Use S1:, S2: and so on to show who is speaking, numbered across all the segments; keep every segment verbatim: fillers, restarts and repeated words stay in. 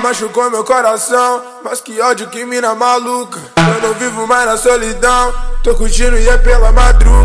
S1: machucou meu coração, mas que ódio, que mina maluca. Eu não vivo mais na solidão, tô curtindo e é pela madruga.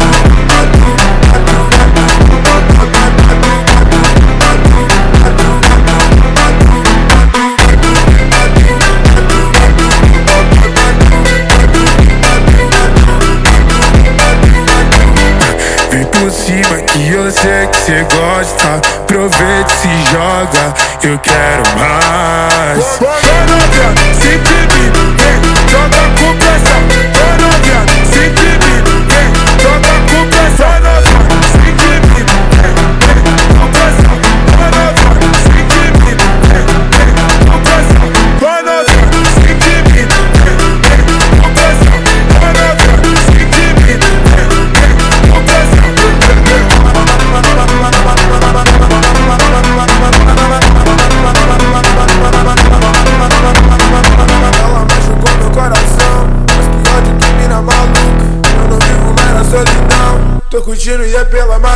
S2: Vem por cima que eu sei que cê gosta. Aproveita e se joga, eu quero mais.
S1: Ô novinha, se tibi, vem, joga com pressão. Ô novinha, se tibi, vem, joga com pressão. Ô novinha, se tibi, vem, vem, com pressão. Ô novinha, se tibi, vem, vem, com pressão. Ô novinha, se tibi, vem, vem, com pressão. Ô novinha, se tibi, vem, vem, com pressão. Ela machucou meu coração, mas que ódio, que mina maluca. Eu não vivo mais na solidão, tô curtindo e é pela